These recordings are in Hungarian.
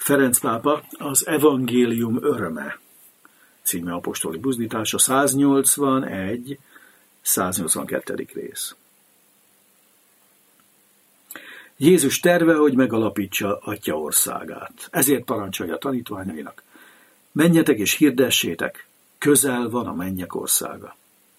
Ferenc pápa az Evangélium öröme című apostoli buzdítása 182. rész. Jézus terve, hogy megalapítsa Atya országát. Ezért parancsolja a tanítványainak: menjetek és hirdessétek, közel van a mennyek országa.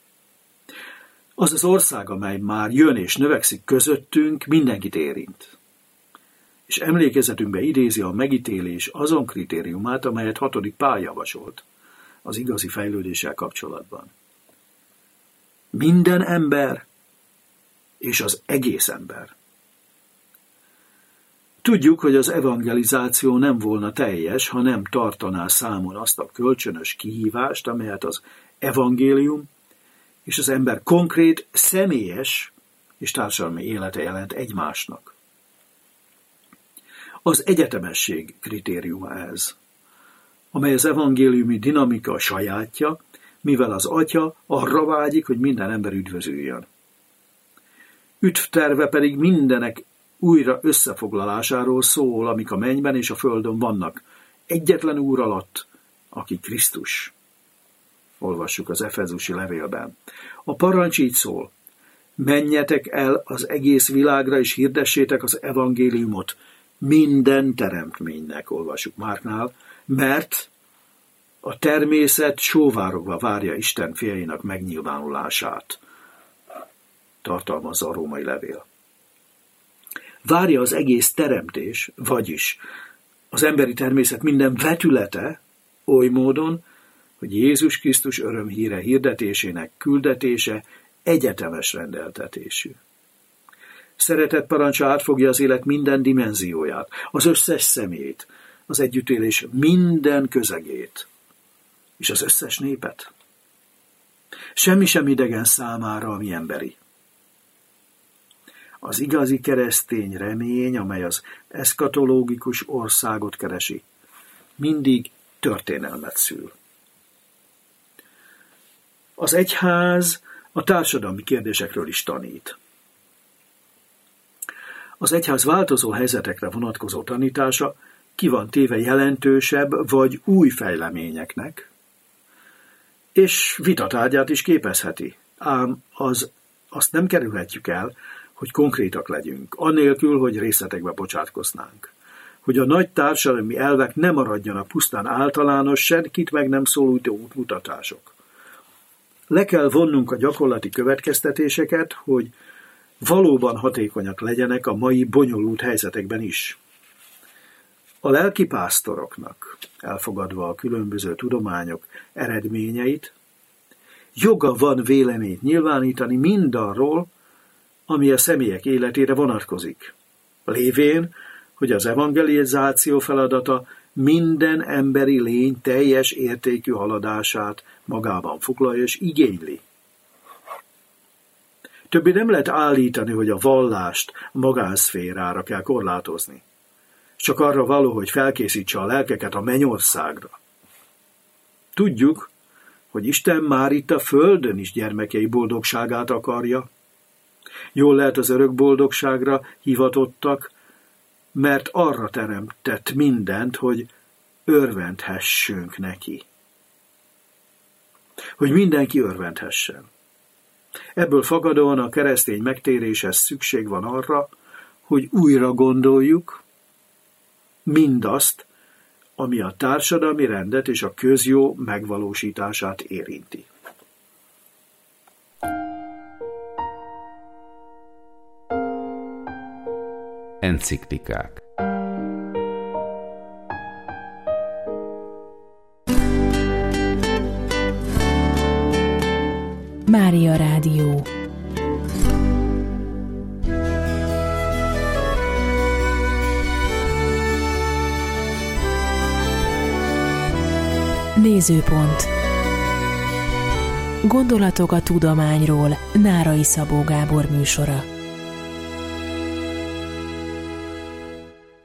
Az az ország, amely már jön és növekszik közöttünk, mindenkit érint. És emlékezetünkbe idézi a megítélés azon kritériumát, amelyet 6. Pál javasolt az igazi fejlődéssel kapcsolatban. Minden ember és az egész ember. Tudjuk, hogy az evangelizáció nem volna teljes, ha nem tartaná számon azt a kölcsönös kihívást, amelyet az evangélium és az ember konkrét, személyes és társadalmi élete jelent egymásnak. Az egyetemesség kritériuma ez, amely az evangéliumi dinamika sajátja, mivel az Atya arra vágyik, hogy minden ember üdvözüljön. Üdvterve pedig mindenek újra összefoglalásáról szól, amik a mennyben és a földön vannak, egyetlen Úr alatt, aki Krisztus. Olvassuk az Efezusi levélben. A parancs így szól: menjetek el az egész világra, és hirdessétek az evangéliumot minden teremtménynek, olvassuk Márknál, mert a természet sóvárogva várja Isten fiainak megnyilvánulását. Tartalmazza a római levél. Várja az egész teremtés, vagyis az emberi természet minden vetülete oly módon, hogy Jézus Krisztus örömhíre hirdetésének küldetése egyetemes rendeltetésű. Szeretet parancsa átfogja az élet minden dimenzióját, az összes személyt, az együttélés minden közegét, és az összes népet. Semmi sem idegen számára, ami emberi. Az igazi keresztény remény, amely az eszkatológikus országot keresi, mindig történelmet szül. Az egyház a társadalmi kérdésekről is tanít. Az egyház változó helyzetekre vonatkozó tanítása ki van téve jelentősebb vagy új fejleményeknek, és vitatárgyát is képezheti. Ám azt nem kerülhetjük el, hogy konkrétak legyünk, anélkül, hogy részletekbe bocsátkoznánk. Hogy a nagy társadalmi elvek ne maradjanak pusztán általános, senkit meg nem szólító útmutatások. Le kell vonnunk a gyakorlati következtetéseket, hogy valóban hatékonyak legyenek a mai bonyolult helyzetekben is. A lelkipásztoroknak, elfogadva a különböző tudományok eredményeit, joga van véleményt nyilvánítani mindarról, ami a személyek életére vonatkozik. Lévén, hogy az evangelizáció feladata minden emberi lény teljes értékű haladását magában foglalja és igényli. Többé nem lehet állítani, hogy a vallást a magánszférára kell korlátozni. Csak arra való, hogy felkészítse a lelkeket a mennyországra. Tudjuk, hogy Isten már itt a földön is gyermekei boldogságát akarja. Jól lehet, az örök boldogságra hivatottak, mert arra teremtett mindent, hogy örvendhessünk neki. Hogy mindenki örvendhessen. Ebből fakadóan a keresztény megtéréshez szükség van arra, hogy újra gondoljuk mindazt, ami a társadalmi rendet és a közjó megvalósítását érinti. Enciklikák. Mária Rádió. Nézőpont. Gondolatok a tudományról. Nárai Szabó Gábor műsora.